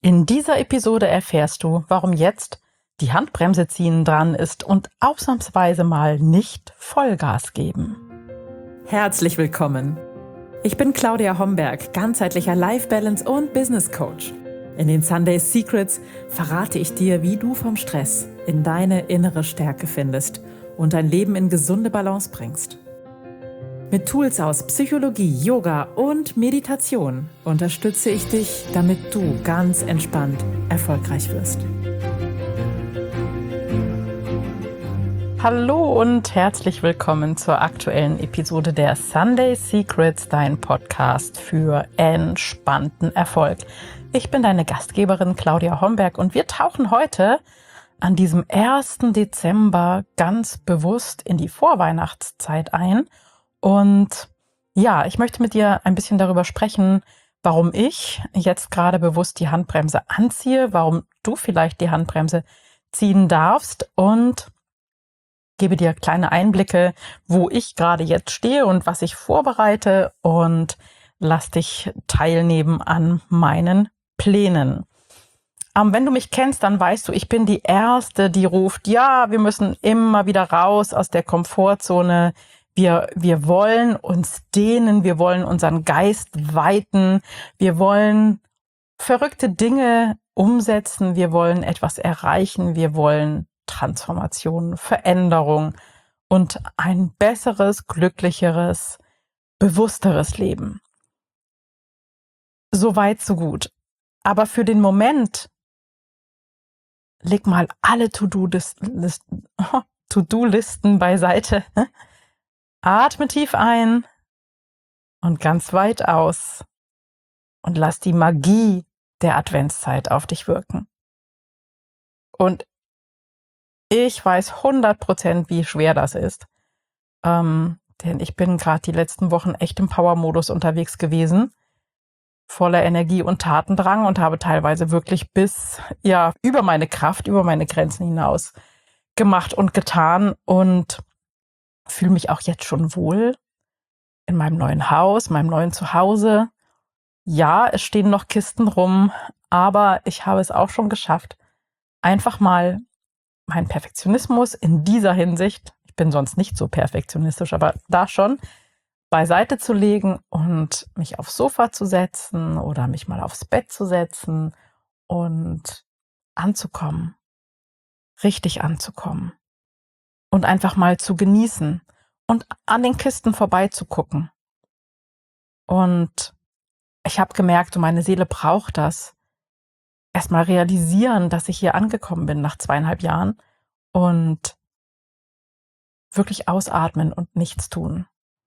In dieser Episode erfährst du, warum jetzt die Handbremse ziehen dran ist und ausnahmsweise mal nicht Vollgas geben. Herzlich willkommen. Ich bin Claudia Homberg, ganzheitlicher Life Balance und Business Coach. In den Sunday Secrets verrate ich dir, wie du vom Stress in deine innere Stärke findest und dein Leben in gesunde Balance bringst. Mit Tools aus Psychologie, Yoga und Meditation unterstütze ich dich, damit du ganz entspannt erfolgreich wirst. Hallo und herzlich willkommen zur aktuellen Episode der Sunday Secrets, dein Podcast für entspannten Erfolg. Ich bin deine Gastgeberin Claudia Homberg und wir tauchen heute an diesem 1. Dezember ganz bewusst in die Vorweihnachtszeit ein. Und ja, ich möchte mit dir ein bisschen darüber sprechen, warum ich jetzt gerade bewusst die Handbremse anziehe, warum du vielleicht die Handbremse ziehen darfst und gebe dir kleine Einblicke, wo ich gerade jetzt stehe und was ich vorbereite und lass dich teilnehmen an meinen Plänen. Wenn du mich kennst, dann weißt du, ich bin die Erste, die ruft, ja, wir müssen immer wieder raus aus der Komfortzone. Wir wollen uns dehnen, wir wollen unseren Geist weiten, wir wollen verrückte Dinge umsetzen, wir wollen etwas erreichen, wir wollen Transformation, Veränderung und ein besseres, glücklicheres, bewussteres Leben. So weit, so gut. Aber für den Moment leg mal alle To-Do-Listen beiseite. Atme tief ein und ganz weit aus und lass die Magie der Adventszeit auf dich wirken. Und ich weiß 100%, wie schwer das ist, denn ich bin gerade die letzten Wochen echt im Power-Modus unterwegs gewesen, voller Energie und Tatendrang und habe teilweise wirklich bis über meine Kraft, über meine Grenzen hinaus gemacht und getan und fühle mich auch jetzt schon wohl in meinem neuen Haus, meinem neuen Zuhause. Ja, es stehen noch Kisten rum, aber ich habe es auch schon geschafft, einfach mal meinen Perfektionismus in dieser Hinsicht, ich bin sonst nicht so perfektionistisch, aber da schon, beiseite zu legen und mich aufs Sofa zu setzen oder mich mal aufs Bett zu setzen und anzukommen, richtig anzukommen. Und einfach mal zu genießen und an den Kisten vorbeizugucken. Und ich habe gemerkt, meine Seele braucht das. Erstmal realisieren, dass ich hier angekommen bin nach 2,5 Jahren und wirklich ausatmen und nichts tun.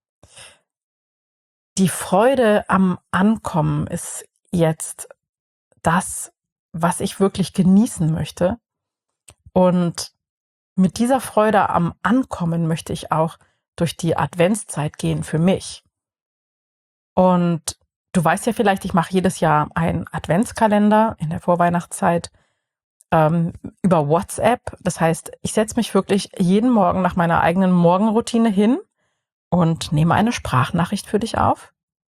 Die Freude am Ankommen ist jetzt das, was ich wirklich genießen möchte. Und mit dieser Freude am Ankommen möchte ich auch durch die Adventszeit gehen für mich. Und du weißt ja vielleicht, ich mache jedes Jahr einen Adventskalender in der Vorweihnachtszeit über WhatsApp. Das heißt, ich setze mich wirklich jeden Morgen nach meiner eigenen Morgenroutine hin und nehme eine Sprachnachricht für dich auf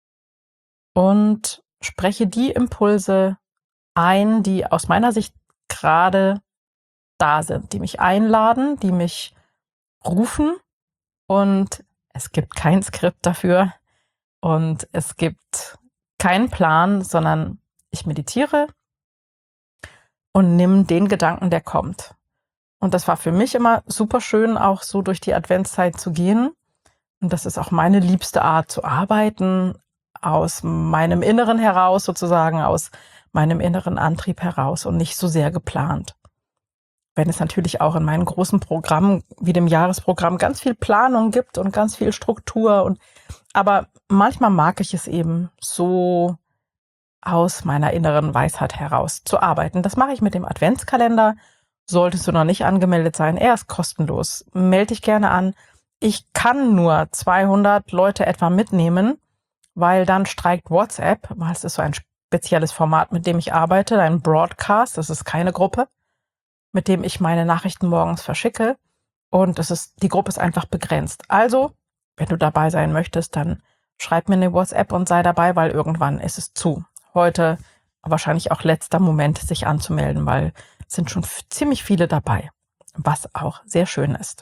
und spreche die Impulse ein, die aus meiner Sicht gerade da sind, die mich einladen, die mich rufen, und es gibt kein Skript dafür und es gibt keinen Plan, sondern ich meditiere und nimm den Gedanken, der kommt. Und das war für mich immer super schön, auch so durch die Adventszeit zu gehen. Und das ist auch meine liebste Art zu arbeiten, aus meinem Inneren heraus sozusagen, aus meinem inneren Antrieb heraus und nicht so sehr geplant. Wenn es natürlich auch in meinen großen Programmen, wie dem Jahresprogramm, ganz viel Planung gibt und ganz viel Struktur. Aber manchmal mag ich es eben so aus meiner inneren Weisheit heraus zu arbeiten. Das mache ich mit dem Adventskalender. Solltest du noch nicht angemeldet sein, er ist kostenlos. Melde dich gerne an. Ich kann nur 200 Leute etwa mitnehmen, weil dann streikt WhatsApp, weil es ist so ein spezielles Format, mit dem ich arbeite, ein Broadcast, das ist keine Gruppe, mit dem ich meine Nachrichten morgens verschicke, und die Gruppe ist einfach begrenzt. Also, wenn du dabei sein möchtest, dann schreib mir eine WhatsApp und sei dabei, weil irgendwann ist es zu. Heute wahrscheinlich auch letzter Moment, sich anzumelden, weil es sind schon ziemlich viele dabei, was auch sehr schön ist.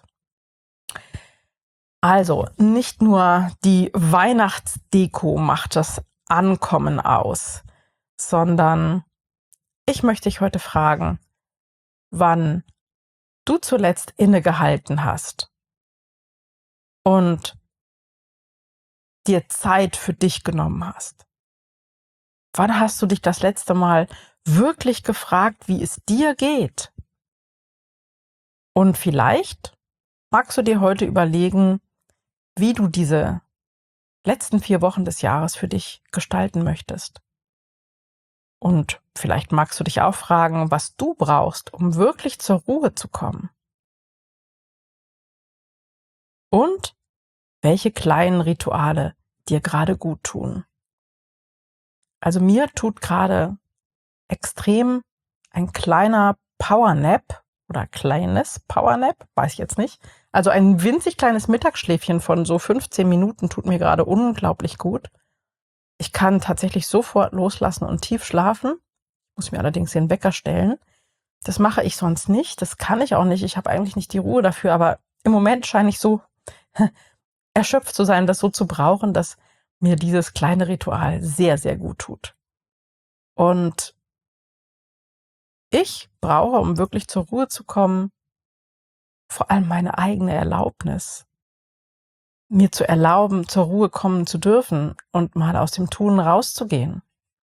Also, nicht nur die Weihnachtsdeko macht das Ankommen aus, sondern ich möchte dich heute fragen, wann du zuletzt innegehalten hast und dir Zeit für dich genommen hast. Wann hast du dich das letzte Mal wirklich gefragt, wie es dir geht? Und vielleicht magst du dir heute überlegen, wie du diese letzten 4 Wochen des Jahres für dich gestalten möchtest. Und vielleicht magst du dich auch fragen, was du brauchst, um wirklich zur Ruhe zu kommen. Und welche kleinen Rituale dir gerade gut tun. Also mir tut gerade extrem ein kleiner Powernap oder kleines Powernap, weiß ich jetzt nicht. Also ein winzig kleines Mittagsschläfchen von so 15 Minuten tut mir gerade unglaublich gut. Ich kann tatsächlich sofort loslassen und tief schlafen, muss mir allerdings den Wecker stellen. Das mache ich sonst nicht, das kann ich auch nicht. Ich habe eigentlich nicht die Ruhe dafür, aber im Moment scheine ich so erschöpft zu sein, das so zu brauchen, dass mir dieses kleine Ritual sehr, sehr gut tut. Und ich brauche, um wirklich zur Ruhe zu kommen, vor allem meine eigene Erlaubnis. Mir zu erlauben, zur Ruhe kommen zu dürfen und mal aus dem Tun rauszugehen.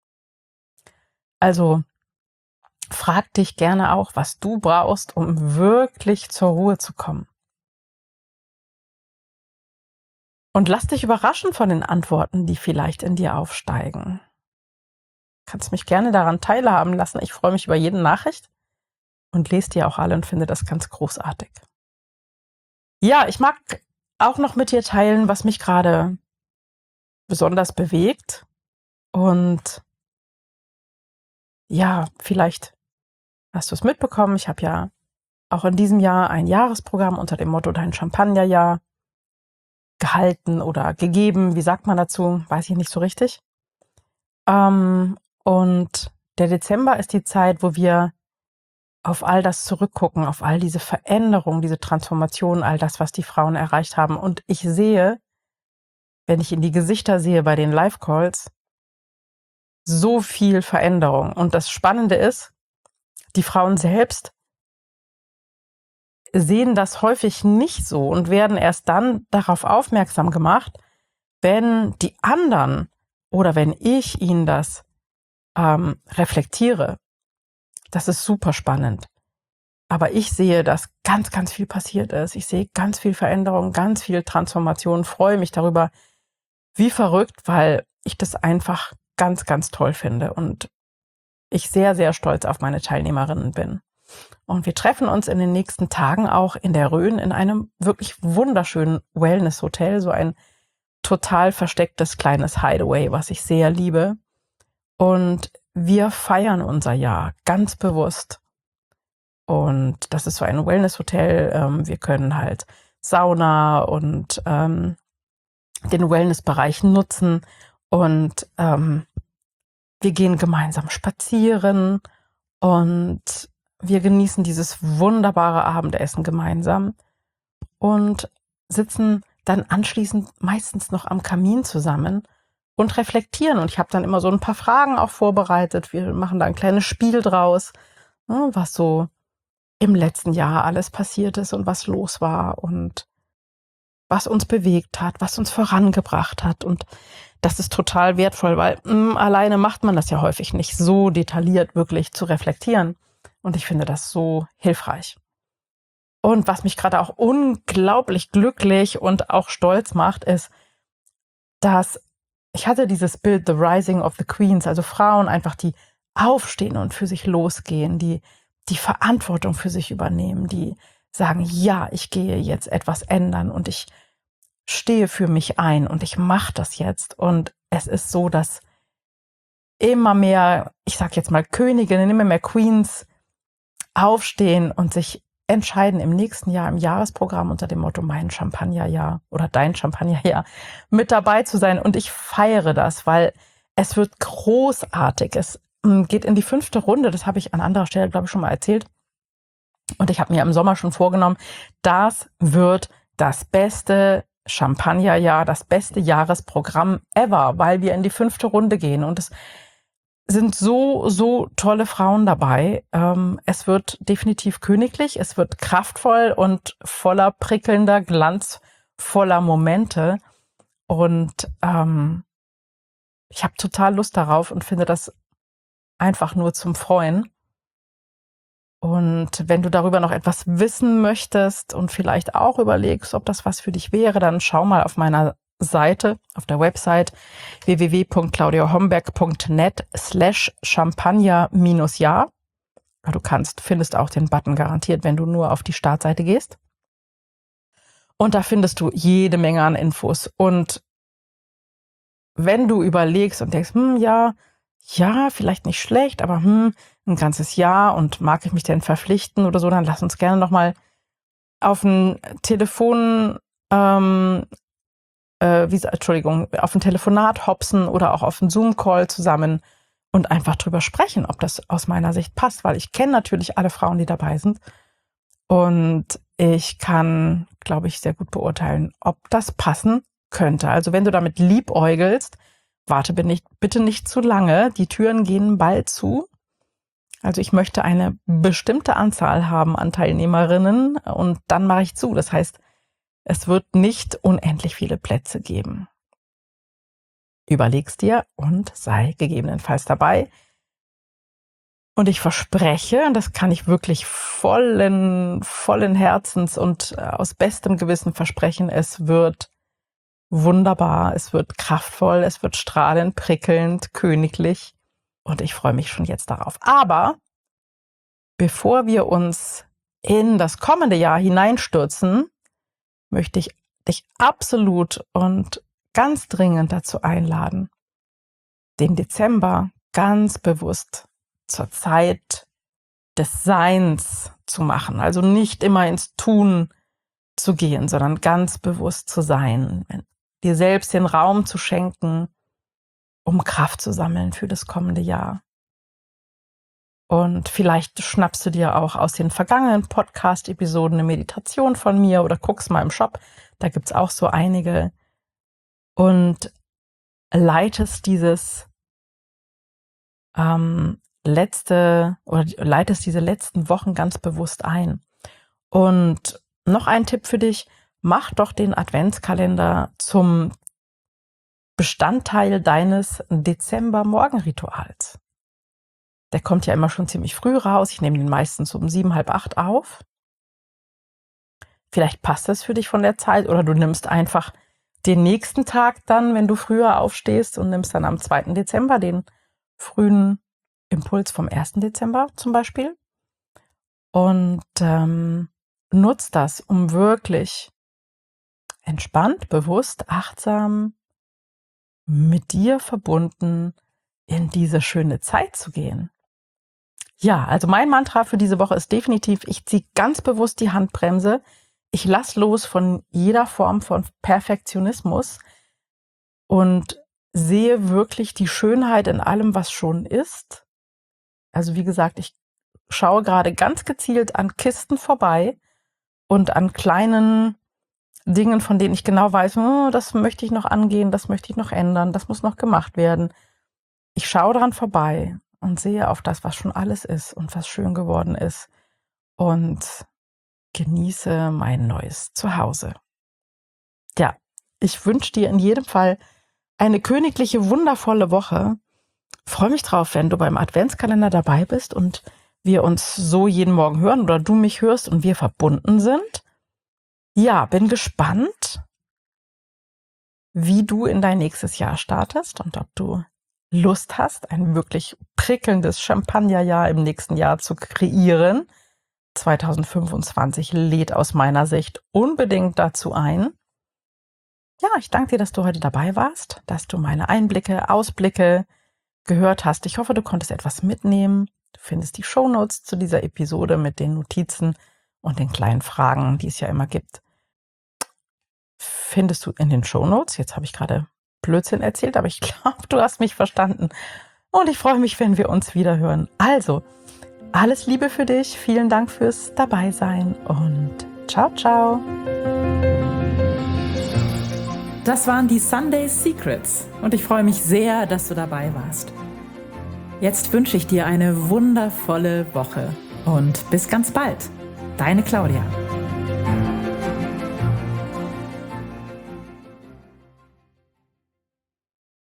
Also frag dich gerne auch, was du brauchst, um wirklich zur Ruhe zu kommen. Und lass dich überraschen von den Antworten, die vielleicht in dir aufsteigen. Du kannst mich gerne daran teilhaben lassen. Ich freue mich über jede Nachricht und lese die auch alle und finde das ganz großartig. Ja, ich mag auch noch mit dir teilen, was mich gerade besonders bewegt. Und ja, vielleicht hast du es mitbekommen. Ich habe ja auch in diesem Jahr ein Jahresprogramm unter dem Motto Dein Champagnerjahr gehalten oder gegeben. Wie sagt man dazu? Weiß ich nicht so richtig. Und der Dezember ist die Zeit, wo wir auf all das zurückgucken, auf all diese Veränderungen, diese Transformation, all das, was die Frauen erreicht haben. Und ich sehe, wenn ich in die Gesichter sehe bei den Live-Calls, so viel Veränderung. Und das Spannende ist, die Frauen selbst sehen das häufig nicht so und werden erst dann darauf aufmerksam gemacht, wenn die anderen oder wenn ich ihnen das reflektiere. Das ist super spannend. Aber ich sehe, dass ganz, ganz viel passiert ist. Ich sehe ganz viel Veränderung, ganz viel Transformation, freue mich darüber, wie verrückt, weil ich das einfach ganz, ganz toll finde und ich sehr, sehr stolz auf meine Teilnehmerinnen bin. Und wir treffen uns in den nächsten Tagen auch in der Rhön in einem wirklich wunderschönen Wellness-Hotel, so ein total verstecktes kleines Hideaway, was ich sehr liebe. Und wir feiern unser Jahr ganz bewusst. Und das ist so ein Wellness-Hotel. Wir können halt Sauna und den Wellness-Bereich nutzen. Und wir gehen gemeinsam spazieren und wir genießen dieses wunderbare Abendessen gemeinsam und sitzen dann anschließend meistens noch am Kamin zusammen und reflektieren. Und ich habe dann immer so ein paar Fragen auch vorbereitet. Wir machen da ein kleines Spiel draus, was so im letzten Jahr alles passiert ist und was los war und was uns bewegt hat, was uns vorangebracht hat. Und das ist total wertvoll, weil alleine macht man das ja häufig nicht, so detailliert wirklich zu reflektieren. Und ich finde das so hilfreich. Und was mich gerade auch unglaublich glücklich und auch stolz macht, ist, dass ich hatte dieses Bild, The Rising of the Queens, also Frauen einfach, die aufstehen und für sich losgehen, die Verantwortung für sich übernehmen, die sagen, ja, ich gehe jetzt etwas ändern und ich stehe für mich ein und ich mache das jetzt. Und es ist so, dass immer mehr, ich sag jetzt mal Königinnen, immer mehr Queens aufstehen und sich entscheiden, im nächsten Jahr im Jahresprogramm unter dem Motto Mein Champagnerjahr oder Dein Champagnerjahr mit dabei zu sein. Und ich feiere das, weil es wird großartig. geht in die 5. Runde. Das habe ich an anderer Stelle, glaube ich, schon mal erzählt. Und ich habe mir im Sommer schon vorgenommen, das wird das beste Champagnerjahr, das beste Jahresprogramm ever, weil wir in die 5. Runde gehen. Und es sind so tolle Frauen dabei. Es wird definitiv königlich, es wird kraftvoll und voller prickelnder, glanzvoller Momente. Und ich habe total Lust darauf und finde das einfach nur zum Freuen. Und wenn du darüber noch etwas wissen möchtest und vielleicht auch überlegst, ob das was für dich wäre, dann schau mal auf meiner Seite, auf der Website www.claudiahomberg.net/champagner-jahr. Du findest auch den Button garantiert, wenn du nur auf die Startseite gehst. Und da findest du jede Menge an Infos. Und wenn du überlegst und denkst, ja, vielleicht nicht schlecht, aber ein ganzes Jahr und mag ich mich denn verpflichten oder so, dann lass uns gerne nochmal auf ein auf ein Telefonat hopsen oder auch auf einen Zoom-Call zusammen und einfach drüber sprechen, ob das aus meiner Sicht passt, weil ich kenne natürlich alle Frauen, die dabei sind und ich kann, glaube ich, sehr gut beurteilen, ob das passen könnte. Also wenn du damit liebäugelst, warte bitte nicht zu lange, die Türen gehen bald zu. Also ich möchte eine bestimmte Anzahl haben an Teilnehmerinnen und dann mache ich zu. Das heißt, es wird nicht unendlich viele Plätze geben. Überleg's dir und sei gegebenenfalls dabei. Und ich verspreche, das kann ich wirklich vollen Herzens und aus bestem Gewissen versprechen, es wird wunderbar, es wird kraftvoll, es wird strahlend, prickelnd, königlich. Und ich freue mich schon jetzt darauf. Aber bevor wir uns in das kommende Jahr hineinstürzen, möchte ich dich absolut und ganz dringend dazu einladen, den Dezember ganz bewusst zur Zeit des Seins zu machen. Also nicht immer ins Tun zu gehen, sondern ganz bewusst zu sein, dir selbst den Raum zu schenken, um Kraft zu sammeln für das kommende Jahr. Und vielleicht schnappst du dir auch aus den vergangenen Podcast-Episoden eine Meditation von mir oder guckst mal im Shop, da gibt's auch so einige und leitest diese letzten Wochen ganz bewusst ein. Und noch ein Tipp für dich, mach doch den Adventskalender zum Bestandteil deines Dezember-Morgenrituals. Der kommt ja immer schon ziemlich früh raus. Ich nehme den meistens um 7, halb 8 auf. Vielleicht passt das für dich von der Zeit oder du nimmst einfach den nächsten Tag dann, wenn du früher aufstehst und nimmst dann am 2. Dezember den frühen Impuls vom 1. Dezember zum Beispiel und nutzt das, um wirklich entspannt, bewusst, achtsam, mit dir verbunden in diese schöne Zeit zu gehen. Ja, also mein Mantra für diese Woche ist definitiv, ich ziehe ganz bewusst die Handbremse. Ich lasse los von jeder Form von Perfektionismus und sehe wirklich die Schönheit in allem, was schon ist. Also wie gesagt, ich schaue gerade ganz gezielt an Kisten vorbei und an kleinen Dingen, von denen ich genau weiß, das möchte ich noch angehen, das möchte ich noch ändern, das muss noch gemacht werden. Ich schaue daran vorbei und sehe auf das, was schon alles ist und was schön geworden ist und genieße mein neues Zuhause. Ja, ich wünsche dir in jedem Fall eine königliche, wundervolle Woche. Freue mich drauf, wenn du beim Adventskalender dabei bist und wir uns so jeden Morgen hören oder du mich hörst und wir verbunden sind. Ja, bin gespannt, wie du in dein nächstes Jahr startest und ob du Lust hast, ein wirklich prickelndes Champagnerjahr im nächsten Jahr zu kreieren. 2025 lädt aus meiner Sicht unbedingt dazu ein. Ja, ich danke dir, dass du heute dabei warst, dass du meine Einblicke, Ausblicke gehört hast. Ich hoffe, du konntest etwas mitnehmen. Du findest die Shownotes zu dieser Episode mit den Notizen und den kleinen Fragen, die es ja immer gibt. Findest du in den Shownotes. Jetzt habe ich gerade Blödsinn erzählt, aber ich glaube, du hast mich verstanden. Und ich freue mich, wenn wir uns wieder hören. Also, alles Liebe für dich. Vielen Dank fürs Dabeisein und ciao, ciao. Das waren die Sunday Secrets und ich freue mich sehr, dass du dabei warst. Jetzt wünsche ich dir eine wundervolle Woche und bis ganz bald. Deine Claudia.